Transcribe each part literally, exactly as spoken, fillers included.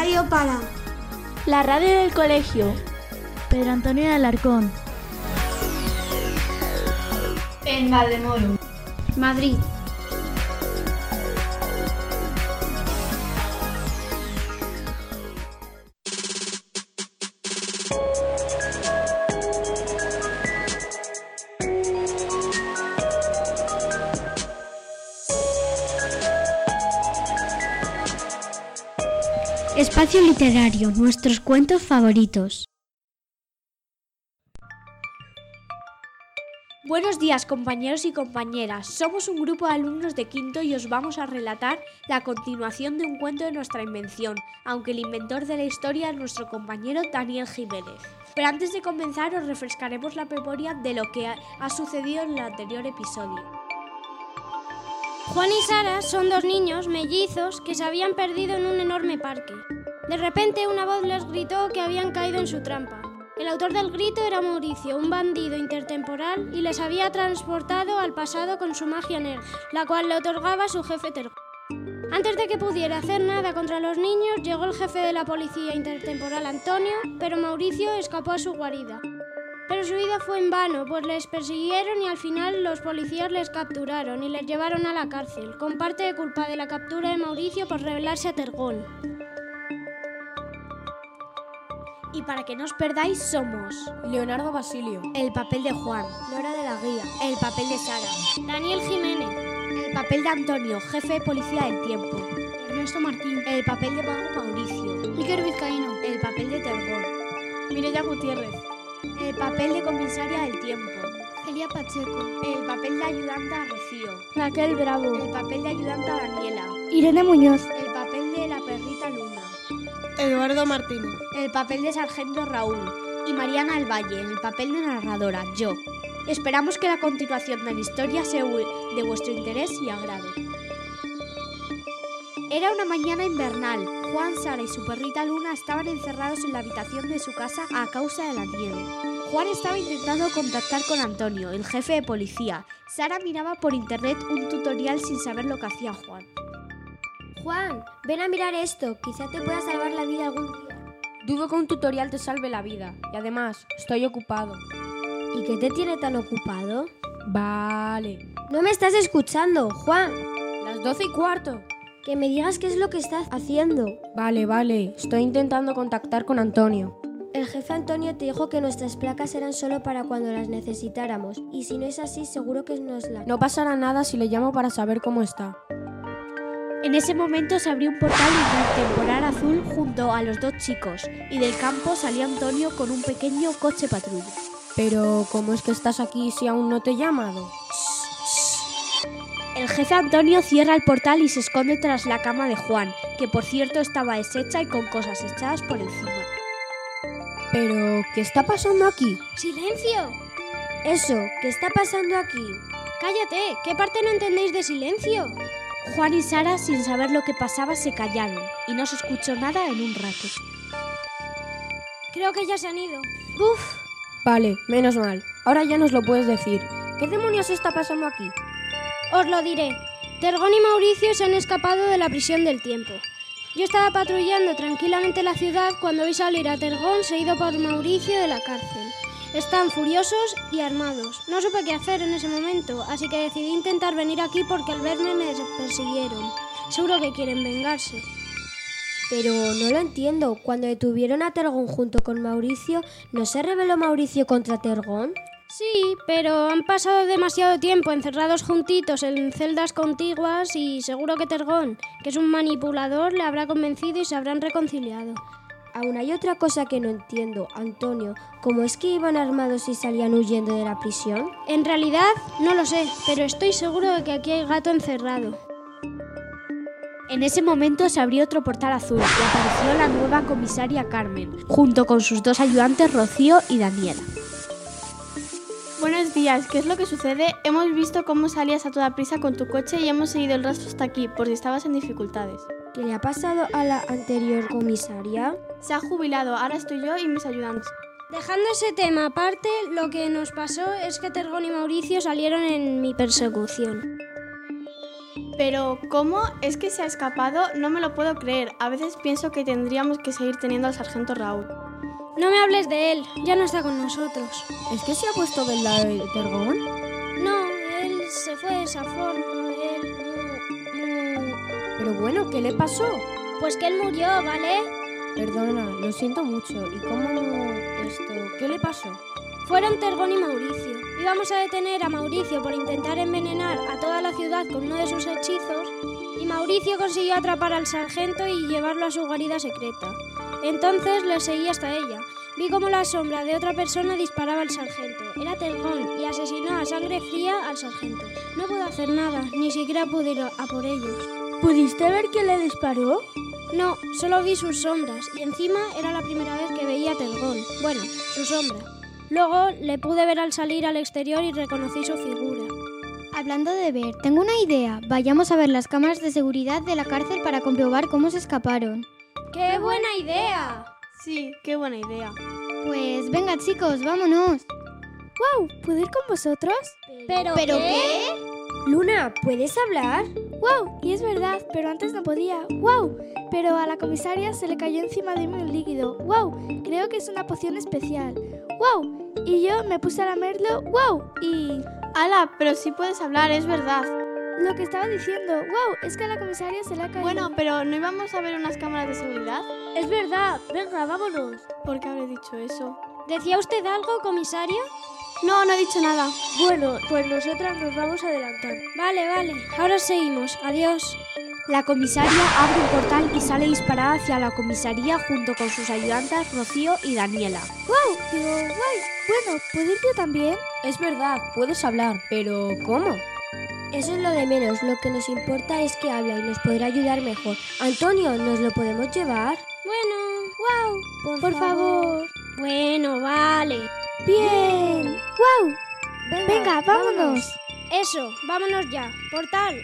Radio para la radio del colegio Pedro Antonio de Alarcón, en Valdemoro, Madrid. Espacio literario, nuestros cuentos favoritos. Buenos días, compañeros y compañeras. Somos un grupo de alumnos de quinto y os vamos a relatar la continuación de un cuento de nuestra invención, aunque el inventor de la historia es nuestro compañero Daniel Jiménez. Pero antes de comenzar os refrescaremos la memoria de lo que ha sucedido en el anterior episodio. Juan y Sara son dos niños mellizos que se habían perdido en un enorme parque. De repente una voz les gritó que habían caído en su trampa. El autor del grito era Mauricio, un bandido intertemporal, y les había transportado al pasado con su magia negra, la cual le otorgaba su jefe Tergón. Antes de que pudiera hacer nada contra los niños, llegó el jefe de la policía intertemporal, Antonio, pero Mauricio escapó a su guarida. Pero su huida fue en vano, pues les persiguieron y al final los policías les capturaron y les llevaron a la cárcel, con parte de culpa de la captura de Mauricio por rebelarse a Tergón. Y para que no os perdáis, somos Leonardo Basilio, el papel de Juan, Nora de la Guía, el papel de Sara, Daniel Jiménez, el papel de Antonio, jefe de policía del tiempo, Ernesto Martín, el papel de Mago Mauricio, Iker Vizcaíno, el papel de Tergón, Mireia Gutiérrez, el papel de comisaria del tiempo, Celia Pacheco, el papel de ayudante a Rocío, Raquel Bravo, el papel de ayudante a Daniela, Irene Muñoz, el papel de la perrita Luna, Eduardo Martínez, el papel de sargento Raúl y Mariana del Valle, el papel de narradora, yo. Esperamos que la continuación de la historia sea de vuestro interés y agrado. Era una mañana invernal. Juan, Sara y su perrita Luna estaban encerrados en la habitación de su casa a causa de la nieve. Juan estaba intentando contactar con Antonio, el jefe de policía. Sara miraba por internet un tutorial sin saber lo que hacía Juan. Juan, ven a mirar esto, quizá te pueda salvar la vida algún día. Dudo que un tutorial te salve la vida, y además, estoy ocupado. ¿Y qué te tiene tan ocupado? Vale. No me estás escuchando, Juan. Las doce y cuarto. Que me digas qué es lo que estás haciendo. Vale, vale, estoy intentando contactar con Antonio. El jefe Antonio te dijo que nuestras placas eran solo para cuando las necesitáramos, y si no es así, seguro que nos la... No pasará nada si le llamo para saber cómo está. En ese momento se abrió un portal intertemporal azul junto a los dos chicos y del campo salió Antonio con un pequeño coche patrulla. Pero, ¿cómo es que estás aquí si aún no te he llamado? El jefe Antonio cierra el portal y se esconde tras la cama de Juan, que por cierto estaba deshecha y con cosas echadas por encima. Pero, ¿qué está pasando aquí? ¡Silencio! Eso, ¿qué está pasando aquí? ¡Cállate! ¿Qué parte no entendéis de silencio? Juan y Sara, sin saber lo que pasaba, se callaron y no se escuchó nada en un rato. Creo que ya se han ido. ¡Uf! Vale, menos mal. Ahora ya nos lo puedes decir. ¿Qué demonios está pasando aquí? Os lo diré. Tergón y Mauricio se han escapado de la prisión del tiempo. Yo estaba patrullando tranquilamente la ciudad cuando vi salir a Tergón seguido por Mauricio de la cárcel. Están furiosos y armados. No supe qué hacer en ese momento, así que decidí intentar venir aquí porque al verme me persiguieron. Seguro que quieren vengarse. Pero no lo entiendo. Cuando detuvieron a Tergón junto con Mauricio, ¿no se rebeló Mauricio contra Tergón? Sí, pero han pasado demasiado tiempo encerrados juntitos en celdas contiguas y seguro que Tergón, que es un manipulador, le habrá convencido y se habrán reconciliado. Aún hay otra cosa que no entiendo, Antonio. ¿Cómo es que iban armados y salían huyendo de la prisión? En realidad, no lo sé, pero estoy seguro de que aquí hay gato encerrado. En ese momento se abrió otro portal azul y apareció la nueva comisaria Carmen, junto con sus dos ayudantes Rocío y Daniela. Buenos días, ¿qué es lo que sucede? Hemos visto cómo salías a toda prisa con tu coche y hemos seguido el rastro hasta aquí, por si estabas en dificultades. ¿Qué le ha pasado a la anterior comisaria? Se ha jubilado, ahora estoy yo y mis ayudantes. Dejando ese tema aparte, lo que nos pasó es que Tergón y Mauricio salieron en mi persecución. Pero, ¿cómo? ¿Es que se ha escapado? No me lo puedo creer. A veces pienso que tendríamos que seguir teniendo al sargento Raúl. No me hables de él, ya no está con nosotros. ¿Es que se ha puesto del lado de Tergón? No, él se fue de esa forma, él... no, no. Pero bueno, ¿qué le pasó? Pues que él murió, ¿vale? Perdona, lo siento mucho. ¿Y cómo esto? ¿Qué le pasó? Fueron Tergón y Mauricio. Íbamos a detener a Mauricio por intentar envenenar a toda la ciudad con uno de sus hechizos y Mauricio consiguió atrapar al sargento y llevarlo a su guarida secreta. Entonces le seguí hasta ella. Vi como la sombra de otra persona disparaba al sargento. Era Tergón y asesinó a sangre fría al sargento. No pude hacer nada, ni siquiera pude ir a por ellos. ¿Pudiste ver quién le disparó? No, solo vi sus sombras y encima era la primera vez que veía a Tergón. Bueno, su sombra. Luego le pude ver al salir al exterior y reconocí su figura. Hablando de ver, tengo una idea. Vayamos a ver las cámaras de seguridad de la cárcel para comprobar cómo se escaparon. ¡Qué buena idea! Sí, qué buena idea. Pues venga chicos, vámonos. ¡Wow! ¿Puedo ir con vosotros? ¿Pero, ¿Pero qué? qué? Luna, ¿puedes hablar? ¡Wow! Y es verdad, pero antes no podía. ¡Wow! Pero a la comisaria se le cayó encima de mí un líquido. ¡Wow! Creo que es una poción especial. ¡Wow! Y yo me puse a lamerlo. ¡Wow! Y... ¡Hala! Pero sí puedes hablar, es verdad. Lo que estaba diciendo. ¡Wow! Es que a la comisaria se le ha caído... Bueno, pero ¿no íbamos a ver unas cámaras de seguridad? Es verdad, venga, vámonos. ¿Por qué habré dicho eso? ¿Decía usted algo, comisario? No, no he dicho nada. Bueno, pues nosotras nos vamos a adelantar. Vale, vale. Ahora seguimos. Adiós. La comisaria abre un portal y sale disparada hacia la comisaría junto con sus ayudantes Rocío y Daniela. ¡Wow! Digo, guay. Bueno, ¿puedo ir yo también? Es verdad, puedes hablar, pero ¿cómo? Eso es lo de menos. Lo que nos importa es que habla y nos podrá ayudar mejor. Antonio, ¿nos lo podemos llevar? Bueno, ¡Wow! por, Por favor. Bueno, vale. Bien. ¡Wow! Venga, vámonos. Eso, vámonos ya. Portal,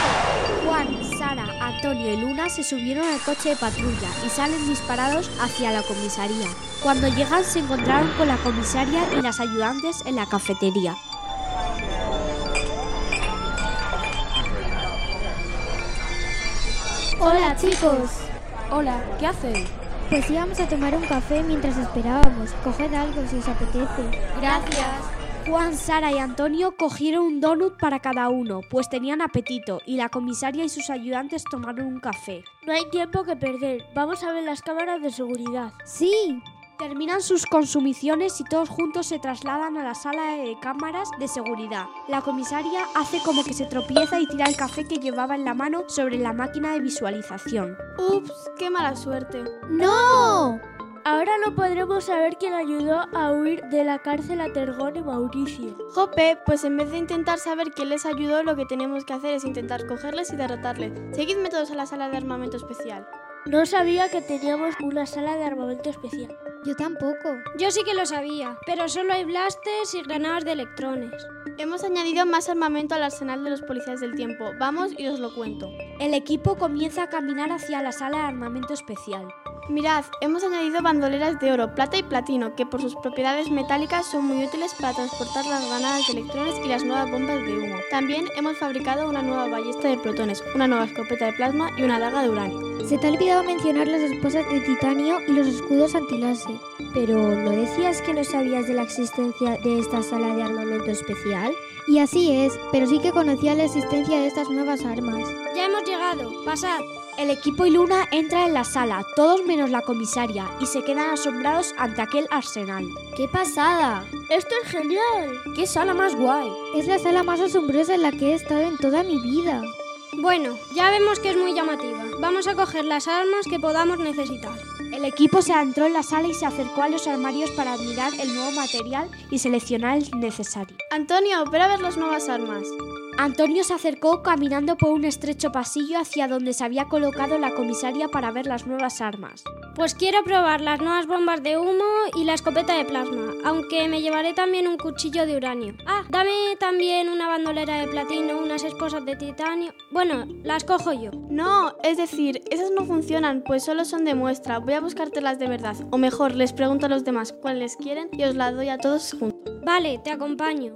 Juan, Sara, Antonio y Luna se subieron al coche de patrulla y salen disparados hacia la comisaría. Cuando llegan se encontraron con la comisaria y las ayudantes en la cafetería. Hola chicos. Hola, ¿qué hacen? Pues íbamos a tomar un café mientras esperábamos. Coged algo si os apetece. Gracias. Juan, Sara y Antonio cogieron un donut para cada uno, pues tenían apetito, y la comisaria y sus ayudantes tomaron un café. No hay tiempo que perder. Vamos a ver las cámaras de seguridad. Sí. Terminan sus consumiciones y todos juntos se trasladan a la sala de cámaras de seguridad. La comisaria hace como que se tropieza y tira el café que llevaba en la mano sobre la máquina de visualización. Ups, qué mala suerte. ¡No! Ahora no podremos saber quién ayudó a huir de la cárcel a Tergón y Mauricio. Jope, pues en vez de intentar saber quién les ayudó, lo que tenemos que hacer es intentar cogerles y derrotarles. Seguidme todos a la sala de armamento especial. No sabía que teníamos una sala de armamento especial. Yo tampoco. yo sí que lo sabía, pero solo hay blasters y granadas de electrones. Hemos añadido más armamento al arsenal de los policías del tiempo. Vamos y os lo cuento. El equipo comienza a caminar hacia la sala de armamento especial. Mirad, hemos añadido bandoleras de oro, plata y platino, que por sus propiedades metálicas son muy útiles para transportar las granadas de electrones y las nuevas bombas de humo. También hemos fabricado una nueva ballesta de protones, una nueva escopeta de plasma y una daga de uranio. Se te ha olvidado mencionar las esposas de titanio y los escudos antiláser. Pero ¿no decías que no sabías de la existencia de esta sala de armamento especial? Y así es, pero sí que conocía la existencia de estas nuevas armas. Ya hemos llegado, pasad. El equipo y Luna entran en la sala, todos menos la comisaria, y se quedan asombrados ante aquel arsenal. ¡Qué pasada! ¡Esto es genial! ¡Qué sala más guay! Es la sala más asombrosa en la que he estado en toda mi vida. Bueno, ya vemos que es muy llamativa. Vamos a coger las armas que podamos necesitar. El equipo se adentró en la sala y se acercó a los armarios para admirar el nuevo material y seleccionar el necesario. Antonio, ven a ver las nuevas armas. Antonio se acercó caminando por un estrecho pasillo hacia donde se había colocado la comisaria para ver las nuevas armas. Pues quiero probar las nuevas bombas de humo y la escopeta de plasma, aunque me llevaré también un cuchillo de uranio. Ah, dame también una bandolera de platino, unas esposas de titanio... Bueno, las cojo yo. No, es decir, esas no funcionan, pues solo son de muestra. Voy a buscártelas de verdad. O mejor, les pregunto a los demás cuáles quieren y os las doy a todos juntos. Vale, te acompaño.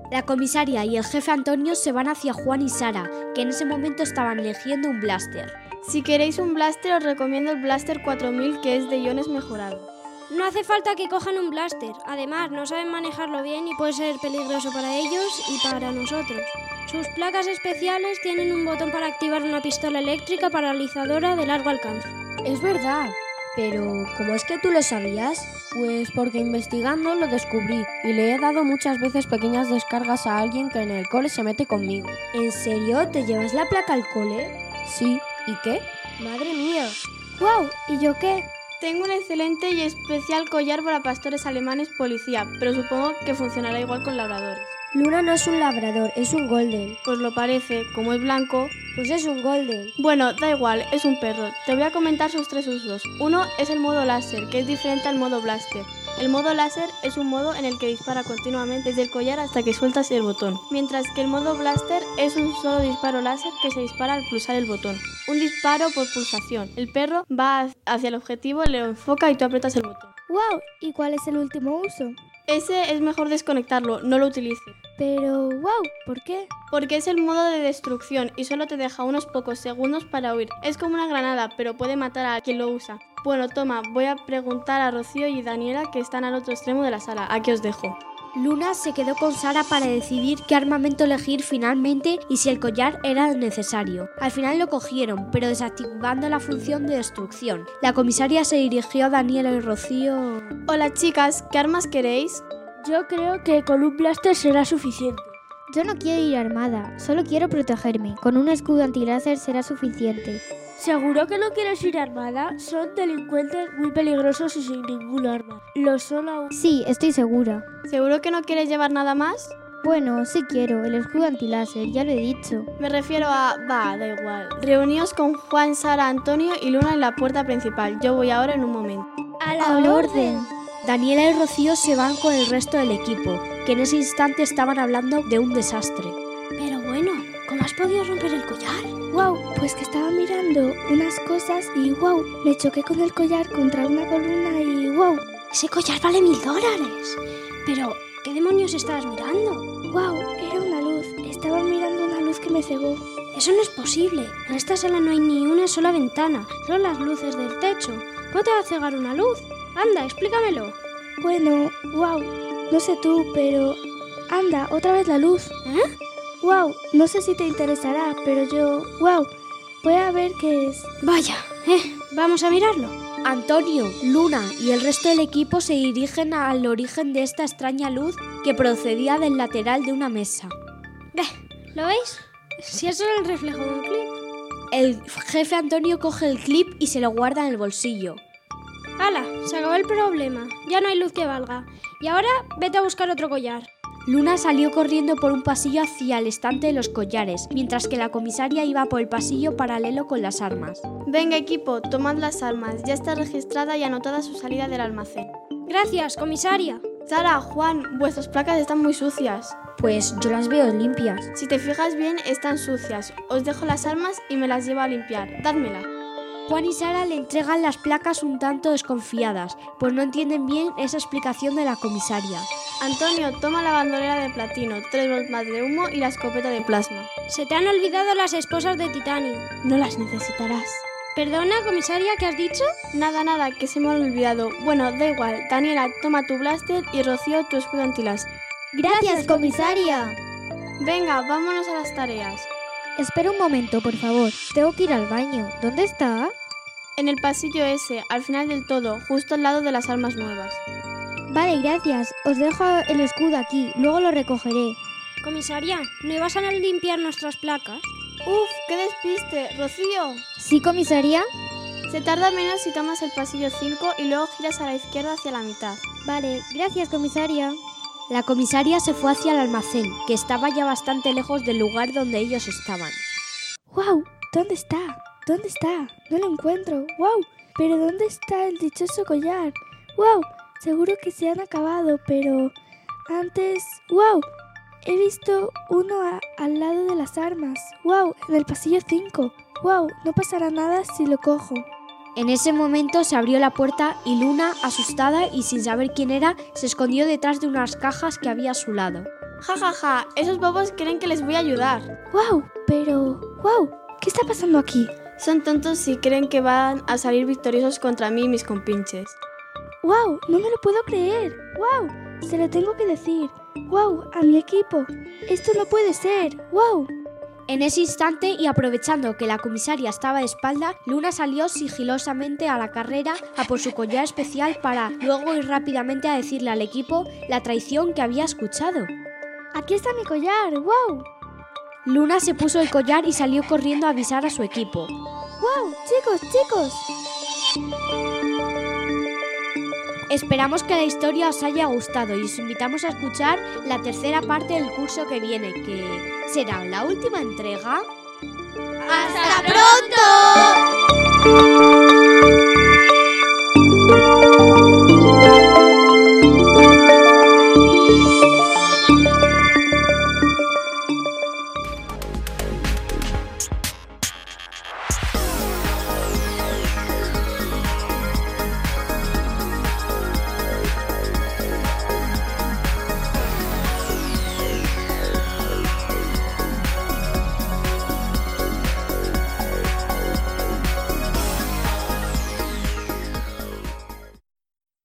La comisaria y el jefe Antonio se van hacia Juan y Sara, que en ese momento estaban eligiendo un blaster. Si queréis un blaster, os recomiendo el Blaster cuatro mil, que es de iones mejorado. No hace falta que cojan un blaster. Además, no saben manejarlo bien y puede ser peligroso para ellos y para nosotros. Sus placas especiales tienen un botón para activar una pistola eléctrica paralizadora de largo alcance. Es verdad. Pero, ¿cómo es que tú lo sabías? Pues porque investigando lo descubrí y le he dado muchas veces pequeñas descargas a alguien que en el cole se mete conmigo. ¿En serio? ¿Te llevas la placa al cole? Sí. ¿Y qué? ¡Madre mía! ¡Wow! ¿Y yo qué? Tengo un excelente y especial collar para pastores alemanes policía, pero supongo que funcionará igual con labradores. Luna no es un labrador, es un golden. Pues lo parece, como es blanco. Pues es un golden. Bueno, da igual, es un perro. Te voy a comentar sus tres usos. Uno es el modo láser, que es diferente al modo blaster. El modo láser es un modo en el que dispara continuamente desde el collar hasta que sueltas el botón, mientras que el modo blaster es un solo disparo láser que se dispara al pulsar el botón. Un disparo por pulsación. El perro va hacia el objetivo, le enfoca y tú aprietas el botón. ¡Wow! ¿Y cuál es el último uso? Ese es mejor desconectarlo, no lo utilices. Pero, wow, ¿por qué? Porque es el modo de destrucción y solo te deja unos pocos segundos para huir. Es como una granada, pero puede matar a quien lo usa. Bueno, toma, voy a preguntar a Rocío y Daniela, que están al otro extremo de la sala. Aquí os dejo. Luna se quedó con Sara para decidir qué armamento elegir finalmente y si el collar era necesario. Al final lo cogieron, pero desactivando la función de destrucción. La comisaria se dirigió a Daniela y Rocío. Hola chicas, ¿qué armas queréis? Yo creo que con un blaster será suficiente. Yo no quiero ir armada, solo quiero protegerme. Con un escudo antiláser será suficiente. ¿Seguro que no quieres ir armada? Son delincuentes muy peligrosos y sin ningún arma. Lo son aún. Sí, estoy segura. ¿Seguro que no quieres llevar nada más? Bueno, sí quiero, el escudo antiláser, ya lo he dicho. Me refiero a... va, da igual. Reuníos con Juan, Sara, Antonio y Luna en la puerta principal. Yo voy ahora en un momento. ¡A la orden! orden! Daniela y Rocío se van con el resto del equipo, que en ese instante estaban hablando de un desastre. Pero bueno, ¿cómo has podido romper el collar? ¡Wow! Pues que estaba mirando unas cosas y ¡wow! Me choqué con el collar contra una columna y ¡wow! Ese collar vale mil dólares. Pero, ¿qué demonios estabas mirando? ¡Wow! Era una luz. Estaba mirando una luz que me cegó. Eso no es posible. En esta sala no hay ni una sola ventana, solo las luces del techo. ¿Cómo te va a cegar una luz? Anda, explícamelo. Bueno, wow, no sé tú, pero... Anda, otra vez la luz. ¿Eh? Wow, no sé si te interesará, pero yo... Wow, voy a ver qué es. Vaya, eh, vamos a mirarlo. Antonio, Luna y el resto del equipo se dirigen al origen de esta extraña luz que procedía del lateral de una mesa. Ve, ¿lo veis? Si es solo el reflejo de un clip. El jefe Antonio coge el clip y se lo guarda en el bolsillo. ¡Hala! Se acabó el problema. Ya no hay luz que valga. Y ahora vete a buscar otro collar. Luna salió corriendo por un pasillo hacia el estante de los collares, mientras que la comisaria iba por el pasillo paralelo con las armas. Venga equipo, tomad las armas. Ya está registrada y anotada su salida del almacén. Gracias, comisaria. Sara, Juan, vuestras placas están muy sucias. Pues yo las veo limpias. Si te fijas bien, están sucias. Os dejo las armas y me las llevo a limpiar. Dádmelas. Juan y Sara le entregan las placas un tanto desconfiadas, pues no entienden bien esa explicación de la comisaria. Antonio, toma la bandolera de platino, tres bombas de humo y la escopeta de plasma. Se te han olvidado las esposas de titanio. No las necesitarás. Perdona, comisaria, ¿qué has dicho? Nada, nada, que se me han olvidado. Bueno, da igual. Daniela, toma tu blaster y Rocío tu escudo antiláser. ¡Gracias, comisaria! Venga, vámonos a las tareas. Espera un momento, por favor. Tengo que ir al baño. ¿Dónde está? En el pasillo ese, al final del todo, justo al lado de las armas nuevas. Vale, gracias. Os dejo el escudo aquí. Luego lo recogeré. Comisaria, ¿no ibas a limpiar nuestras placas? ¡Uf! ¡Qué despiste! ¡Rocío! ¿Sí, comisaria? Se tarda menos si tomas el pasillo cinco y luego giras a la izquierda hacia la mitad. Vale, gracias, comisaria. La comisaria se fue hacia el almacén, que estaba ya bastante lejos del lugar donde ellos estaban. ¡Wow! ¿Dónde está? ¿Dónde está? No lo encuentro. ¡Wow! ¿Pero dónde está el dichoso collar? ¡Wow! Seguro que se han acabado, pero... Antes... ¡Wow! He visto uno a, al lado de las armas. ¡Wow! En el pasillo cinco. ¡Wow! No pasará nada si lo cojo. En ese momento se abrió la puerta y Luna, asustada y sin saber quién era, se escondió detrás de unas cajas que había a su lado. Ja, ja, ja, esos bobos creen que les voy a ayudar. ¡Wow! Pero... ¡Wow! ¿Qué está pasando aquí? Son tontos si creen que van a salir victoriosos contra mí y mis compinches. ¡Wow! No me lo puedo creer. ¡Wow! Se lo tengo que decir. ¡Wow! A mi equipo. Esto no puede ser. ¡Wow! En ese instante, y aprovechando que la comisaria estaba de espalda, Luna salió sigilosamente a la carrera a por su collar especial para luego ir rápidamente a decirle al equipo la traición que había escuchado. ¡Aquí está mi collar! ¡Wow! Luna se puso el collar y salió corriendo a avisar a su equipo. ¡Wow! ¡Chicos, chicos! Esperamos que la historia os haya gustado y os invitamos a escuchar la tercera parte del curso que viene, que será la última entrega. ¡Hasta pronto!